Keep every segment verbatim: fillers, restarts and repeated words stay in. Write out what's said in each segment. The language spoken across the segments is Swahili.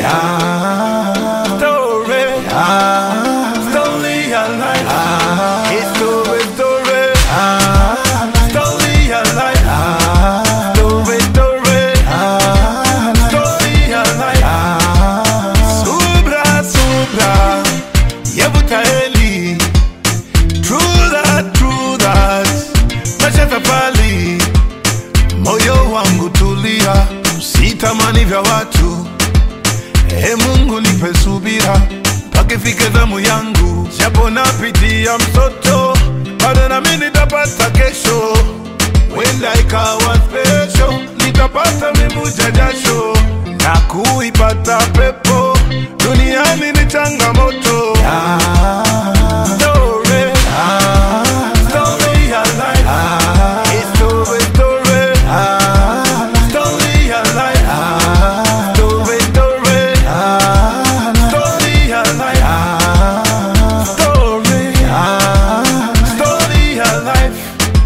Yeah. Story. Yeah. Story alive. Yeah. It's story, story. Yeah. Story alive. Yeah. Story, story. Yeah. Story alive. Yeah. Subra, subra. Yebutaeli. True that, true that. Mashafa pali. Moyo wangu tulia. Sitamani vya watu. E Mungu nipe subira mpaka ifike zamu yangu. Japo napitia msoto, bado nami nitapata kesho. Wenda ikawa special, nitapata mivuja jasho na kuipata pepo. Duniani ni changamoto. Yeah. Story. Yeah. Story alive. Yeah. It's story, story. Yeah. Story alive. Yeah. Story, story. Yeah. Story alive. Yeah. Story. Yeah. Story alive.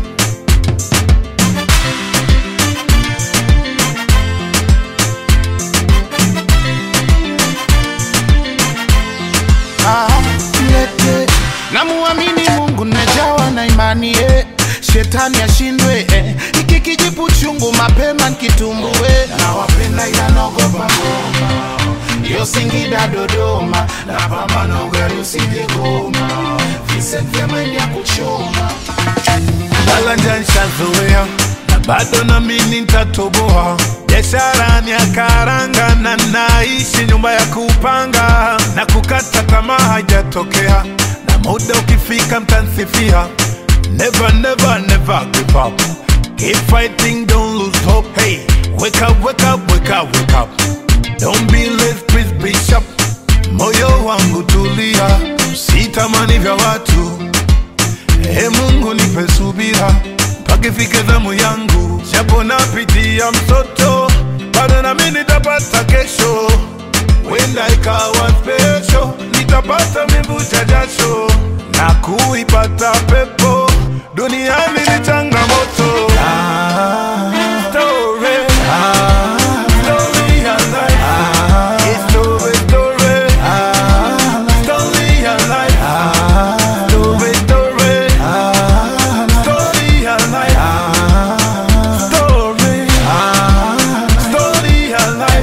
Na muamini Mungu najawa na imani eh. Shetani ashindwe eh. Iki kijipu chungu mapema nkitumbue. Na wapenda ila naogopa ngoma. Yo Singida Dodoma. Na pambano gari usije goma. Vincent vya maili ya kuchoma. Balanja nishazoea na bado nami nitatoboa. Biashara ni ya karanga na naishi nyumba ya kupanga. Na kukata tamaa haijatokea, na muda ukifika mtansifia. Never, never, never give up. Keep fighting, don't lose hope. Hey, wake up, wake up, wake up, wake up. Don't be late, please be sharp. Moyo wangu tulia, sitamani vya watu. E Mungu nipe subira mpaka ifike zamu yangu. Japo napitia msoto, bado nami nitapata kesho. Wenda ikawa special, nitapata mivuja jasho na kuipata pepo. Duniani ni changamoto. Yeah. Story. Yeah. Story alive. Yeah. It's story, story. Yeah. Story alive. Yeah. Story, story. Yeah. Story alive. Yeah. Story. Yeah. Story alive.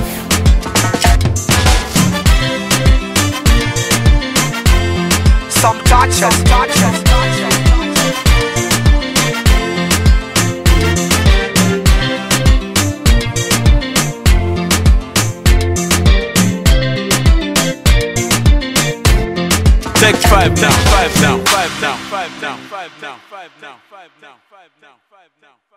Some touches, some touches. Take five now, five now, five now, five now, five now, five now, five now, five now, five now.